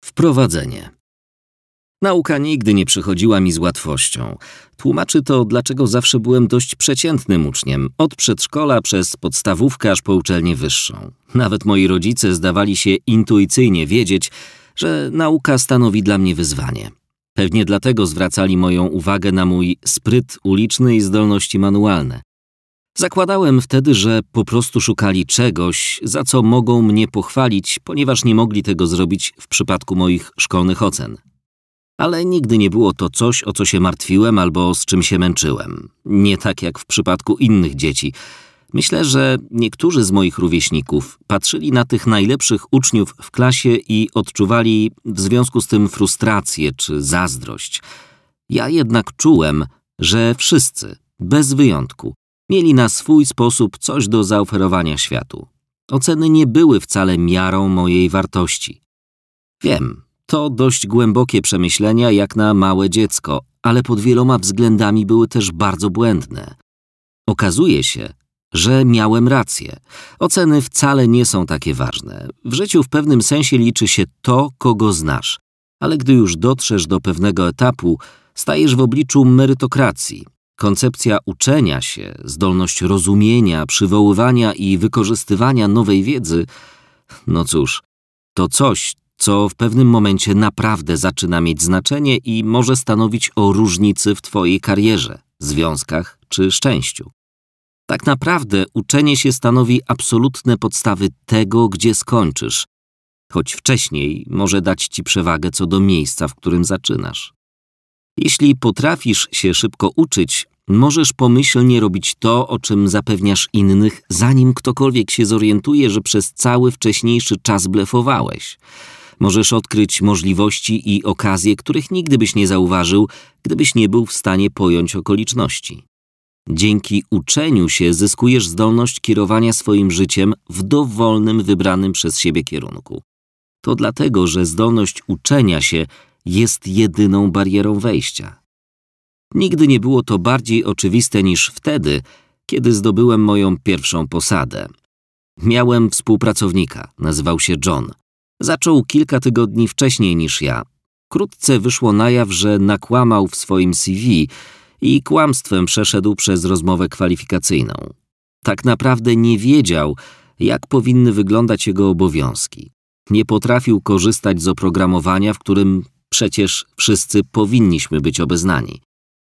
Wprowadzenie. Nauka nigdy nie przychodziła mi z łatwością. Tłumaczy to, dlaczego zawsze byłem dość przeciętnym uczniem, od przedszkola przez podstawówkę aż po uczelnię wyższą. Nawet moi rodzice zdawali się intuicyjnie wiedzieć, że nauka stanowi dla mnie wyzwanie. Pewnie dlatego zwracali moją uwagę na mój spryt uliczny i zdolności manualne. Zakładałem wtedy, że po prostu szukali czegoś, za co mogą mnie pochwalić, ponieważ nie mogli tego zrobić w przypadku moich szkolnych ocen. Ale nigdy nie było to coś, o co się martwiłem albo z czym się męczyłem. Nie tak jak w przypadku innych dzieci. Myślę, że niektórzy z moich rówieśników patrzyli na tych najlepszych uczniów w klasie i odczuwali w związku z tym frustrację czy zazdrość. Ja jednak czułem, że wszyscy, bez wyjątku, mieli na swój sposób coś do zaoferowania światu. Oceny nie były wcale miarą mojej wartości. Wiem, to dość głębokie przemyślenia jak na małe dziecko, ale pod wieloma względami były też bardzo błędne. Okazuje się, że miałem rację. Oceny wcale nie są takie ważne. W życiu w pewnym sensie liczy się to, kogo znasz. Ale gdy już dotrzesz do pewnego etapu, stajesz w obliczu merytokracji. Koncepcja uczenia się, zdolność rozumienia, przywoływania i wykorzystywania nowej wiedzy, no cóż, to coś, co w pewnym momencie naprawdę zaczyna mieć znaczenie i może stanowić o różnicy w twojej karierze, związkach czy szczęściu. Tak naprawdę uczenie się stanowi absolutne podstawy tego, gdzie skończysz, choć wcześniej może dać ci przewagę co do miejsca, w którym zaczynasz. Jeśli potrafisz się szybko uczyć, możesz pomyślnie robić to, o czym zapewniasz innych, zanim ktokolwiek się zorientuje, że przez cały wcześniejszy czas blefowałeś. Możesz odkryć możliwości i okazje, których nigdy byś nie zauważył, gdybyś nie był w stanie pojąć okoliczności. Dzięki uczeniu się zyskujesz zdolność kierowania swoim życiem w dowolnym, wybranym przez siebie kierunku. To dlatego, że zdolność uczenia się jest jedyną barierą wejścia. Nigdy nie było to bardziej oczywiste niż wtedy, kiedy zdobyłem moją pierwszą posadę. Miałem współpracownika, nazywał się John. Zaczął kilka tygodni wcześniej niż ja. Wkrótce wyszło na jaw, że nakłamał w swoim CV i kłamstwem przeszedł przez rozmowę kwalifikacyjną. Tak naprawdę nie wiedział, jak powinny wyglądać jego obowiązki. Nie potrafił korzystać z oprogramowania, w którym przecież wszyscy powinniśmy być obeznani.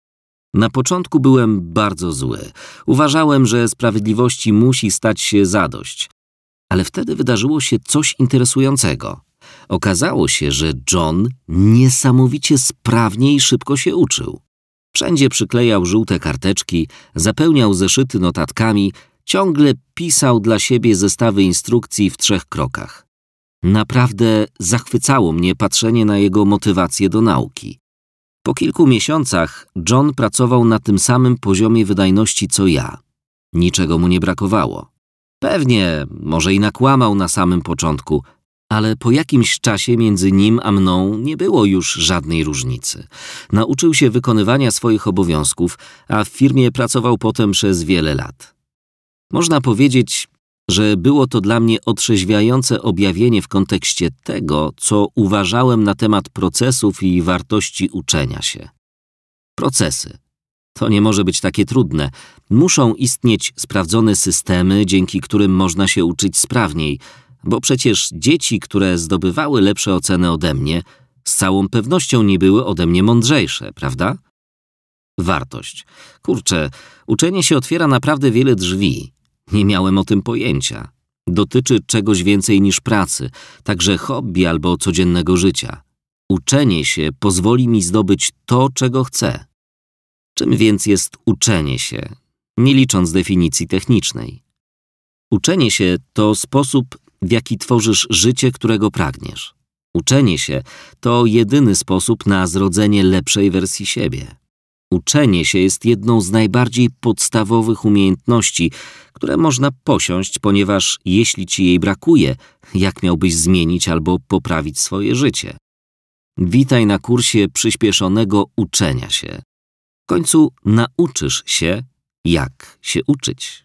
Na początku byłem bardzo zły. Uważałem, że sprawiedliwości musi stać się zadość. Ale wtedy wydarzyło się coś interesującego. Okazało się, że John niesamowicie sprawnie i szybko się uczył. Wszędzie przyklejał żółte karteczki, zapełniał zeszyty notatkami, ciągle pisał dla siebie zestawy instrukcji w 3 krokach. Naprawdę zachwycało mnie patrzenie na jego motywację do nauki. Po kilku miesiącach John pracował na tym samym poziomie wydajności co ja. Niczego mu nie brakowało. Pewnie, może i nakłamał na samym początku, ale po jakimś czasie między nim a mną nie było już żadnej różnicy. Nauczył się wykonywania swoich obowiązków, a w firmie pracował potem przez wiele lat. Można powiedzieć, że było to dla mnie otrzeźwiające objawienie w kontekście tego, co uważałem na temat procesów i wartości uczenia się. Procesy. To nie może być takie trudne. Muszą istnieć sprawdzone systemy, dzięki którym można się uczyć sprawniej, bo przecież dzieci, które zdobywały lepsze oceny ode mnie, z całą pewnością nie były ode mnie mądrzejsze, prawda? Wartość. Kurczę, uczenie się otwiera naprawdę wiele drzwi. Nie miałem o tym pojęcia. Dotyczy czegoś więcej niż pracy, także hobby albo codziennego życia. Uczenie się pozwoli mi zdobyć to, czego chcę. Czym więc jest uczenie się, nie licząc definicji technicznej? Uczenie się to sposób, w jaki tworzysz życie, którego pragniesz. Uczenie się to jedyny sposób na zrodzenie lepszej wersji siebie. Uczenie się jest jedną z najbardziej podstawowych umiejętności, które można posiąść, ponieważ jeśli ci jej brakuje, jak miałbyś zmienić albo poprawić swoje życie? Witaj na kursie przyspieszonego uczenia się. W końcu nauczysz się, jak się uczyć.